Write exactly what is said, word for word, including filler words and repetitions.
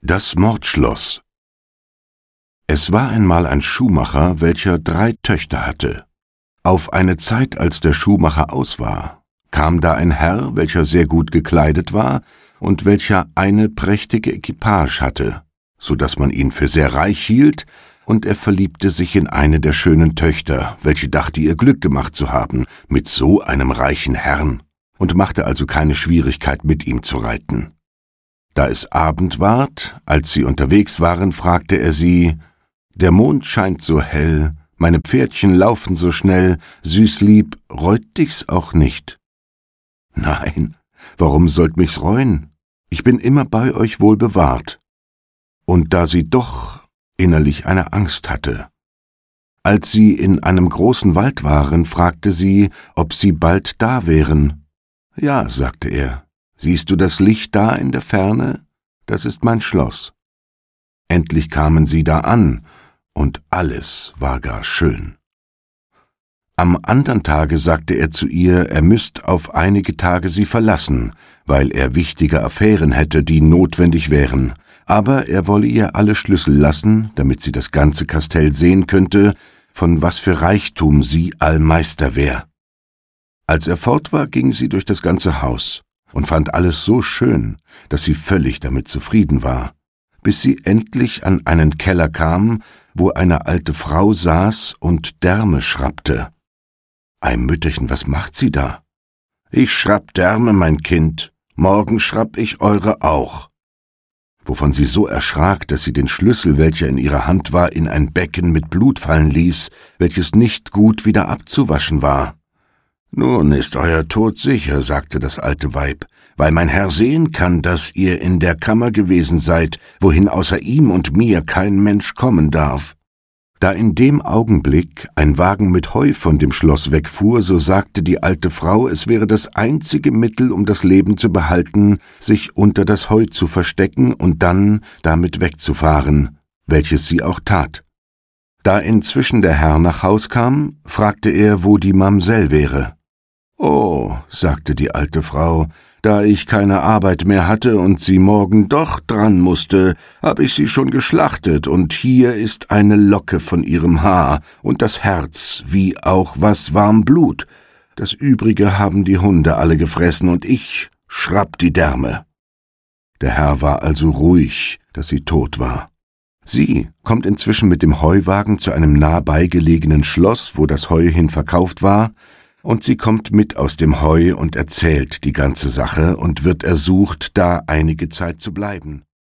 Das Mordschloss. Es war einmal ein Schuhmacher, welcher drei Töchter hatte. Auf eine Zeit, als der Schuhmacher aus war, kam da ein Herr, welcher sehr gut gekleidet war und welcher eine prächtige Equipage hatte, so daß man ihn für sehr reich hielt, und er verliebte sich in eine der schönen Töchter, welche dachte, ihr Glück gemacht zu haben mit so einem reichen Herrn, und machte also keine Schwierigkeit, mit ihm zu reiten. Da es Abend ward, als sie unterwegs waren, fragte er sie: »Der Mond scheint so hell, meine Pferdchen laufen so schnell, Süßlieb, reut dich's auch nicht?« »Nein, warum sollt mich's reuen? Ich bin immer bei euch wohl bewahrt.« Und da sie doch innerlich eine Angst hatte. Als sie in einem großen Wald waren, fragte sie, ob sie bald da wären. »Ja«, sagte er, »siehst du das Licht da in der Ferne? Das ist mein Schloss.« Endlich kamen sie da an, und alles war gar schön. Am andern Tage sagte er zu ihr, er müsst auf einige Tage sie verlassen, weil er wichtige Affären hätte, die notwendig wären, aber er wolle ihr alle Schlüssel lassen, damit sie das ganze Kastell sehen könnte, von was für Reichtum sie Allmeister wär. Als er fort war, ging sie durch das ganze Haus und fand alles so schön, dass sie völlig damit zufrieden war, bis sie endlich an einen Keller kam, wo eine alte Frau saß und Därme schrappte. »Ei Mütterchen, was macht sie da?« »Ich schrapp Därme, mein Kind, morgen schrapp ich eure auch.« Wovon sie so erschrak, dass sie den Schlüssel, welcher in ihrer Hand war, in ein Becken mit Blut fallen ließ, welches nicht gut wieder abzuwaschen war. »Nun ist euer Tod sicher«, sagte das alte Weib, »weil mein Herr sehen kann, dass ihr in der Kammer gewesen seid, wohin außer ihm und mir kein Mensch kommen darf.« Da in dem Augenblick ein Wagen mit Heu von dem Schloss wegfuhr, so sagte die alte Frau, es wäre das einzige Mittel, um das Leben zu behalten, sich unter das Heu zu verstecken und dann damit wegzufahren, welches sie auch tat. Da inzwischen der Herr nach Haus kam, fragte er, wo die Mamsell wäre. »Oh«, sagte die alte Frau, »da ich keine Arbeit mehr hatte und sie morgen doch dran musste, hab ich sie schon geschlachtet, und hier ist eine Locke von ihrem Haar und das Herz, wie auch was warm Blut. Das Übrige haben die Hunde alle gefressen, und ich schrapp die Därme.« Der Herr war also ruhig, dass sie tot war. Sie kommt inzwischen mit dem Heuwagen zu einem nah beigelegenen Schloss, wo das Heu hin verkauft war, und sie kommt mit aus dem Heu und erzählt die ganze Sache und wird ersucht, da einige Zeit zu bleiben.